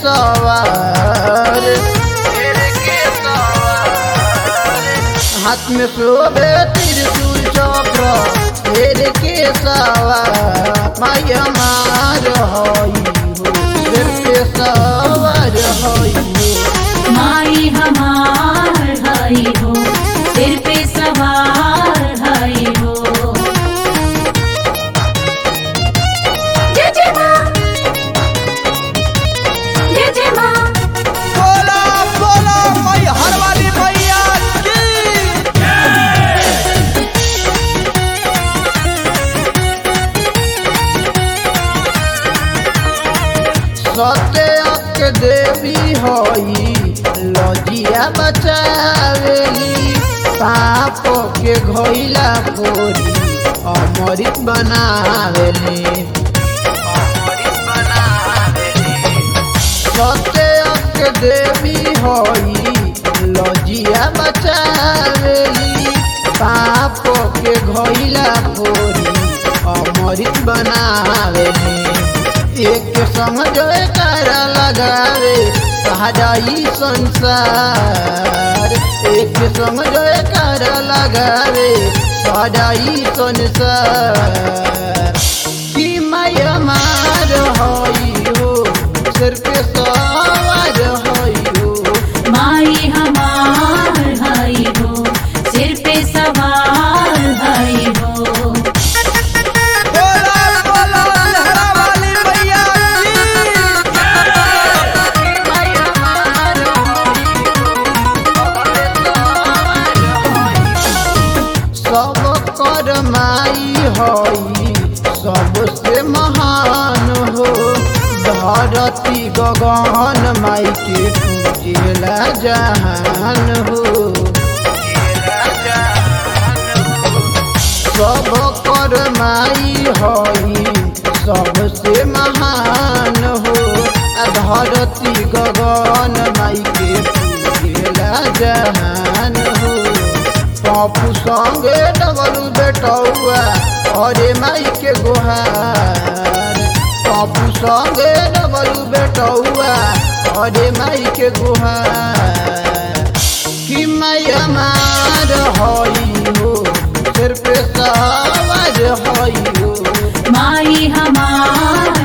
सवार, हाथ में शोभे त्रिशूल चक्र शेर के सवार। माई हमार हई हो शेर के सवार हई हो। माई हमार हई हो सिर पे सवार हई हो। जय जय माँ, जय जय माँ। बोला बोला माई हर वाली मैया की। सत्य के देवी हई लजिया बचावेली, पाप के घोइला फोरी अमृत बनावेली। सत्य के देवी हई लजिया बचावेली, पाप के घोइला फोरी अमृत बनावेली। एक संग जयकारा लगावे सहाजाई संसार, एक संग जयकारा लगावे सहाजाई संसार। कि माई हमार हई हो सिर पे सवार हई हो। माई हमार हई हो सिर पे सवार हई हो। सब कर माई हई सबसे महान हो, धरती गगन माई के पूजेला जहान हो। सब कर माई हई सबसे महान हो, धरती गगन माई के पूजेला जहान हो। पप्पू संगे डबलू बेटौआ अरे माई के गुहार, पप्पू संगे डबलू बेटौआ अरे माई के गुहार। कि माई हमार हई हो सिर पे सवार हई हो। माई हमार